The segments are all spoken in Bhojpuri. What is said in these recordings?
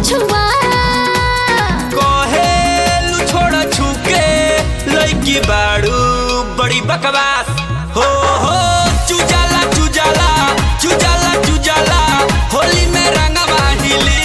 छुआ कहेलू छोड़ा छुके लइकी बाड़ू बड़ी बकवास हो चुजाला चुजाला चुजाला चुजाला होली में रंगवा हिली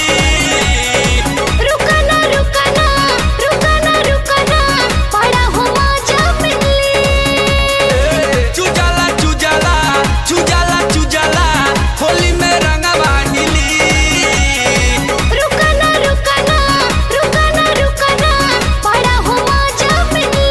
रुकना रुकना रुकना रुकना बड़ा हो मजा मिली चुजाला चुजाला चुजाला चुजाला होली में रंगवा हिली रुकना रुकना रुकना रुकना बड़ा हो मजा मिली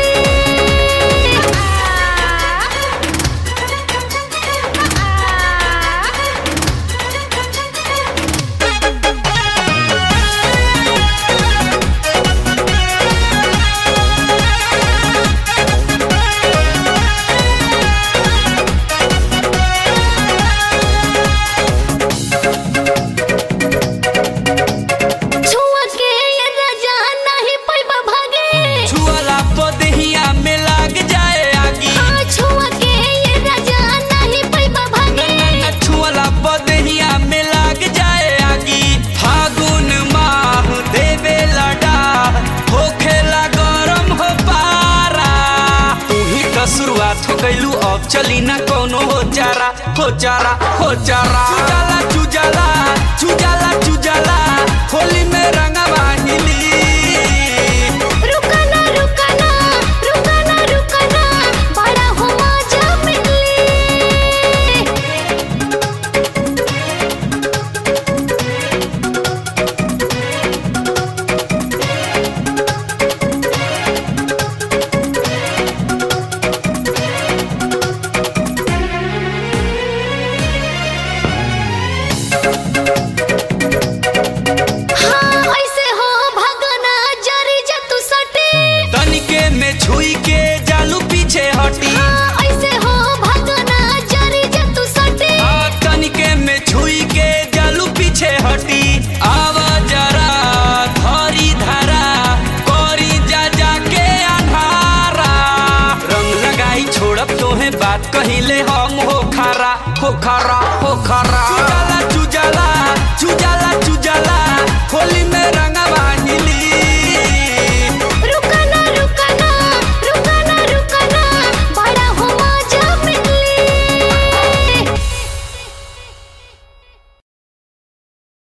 छुआ के ये राजा नहीं पैबा भागे छुआला पदहिया में लाग जाए आगी हाँ छुआ के ये राजा नहीं पैबा भागे छुआला पदहिया में लाग जाए आगी फागुन माह देवे लड़ा होखेला गरम हो पारा तू ही का शुरुआत हो गइलू अब चली ना कोनो हो चारा हो चारा हो चारा चुजाला चुजाला चुजाला चुजाला होली में रंगवा हिली रुकना रुकना रुकना रुकना बड़ा हो मजा मिली हाँ ऐसे हो भगना जरी जा तू सटे तनिके में छुई के जालू पीछे हटी हाँ ऐसे हो भगना जरी जा तू सटे तनिके में छुई के जालू पीछे हटी आवा जरा धरी धारा करी जा जाके अन्हारा रंग लगाई छोड़ब तोहे बात कहिले हम हो खारा हो खारा हो खारा चुजाला चुजाला चुजाला चुजाला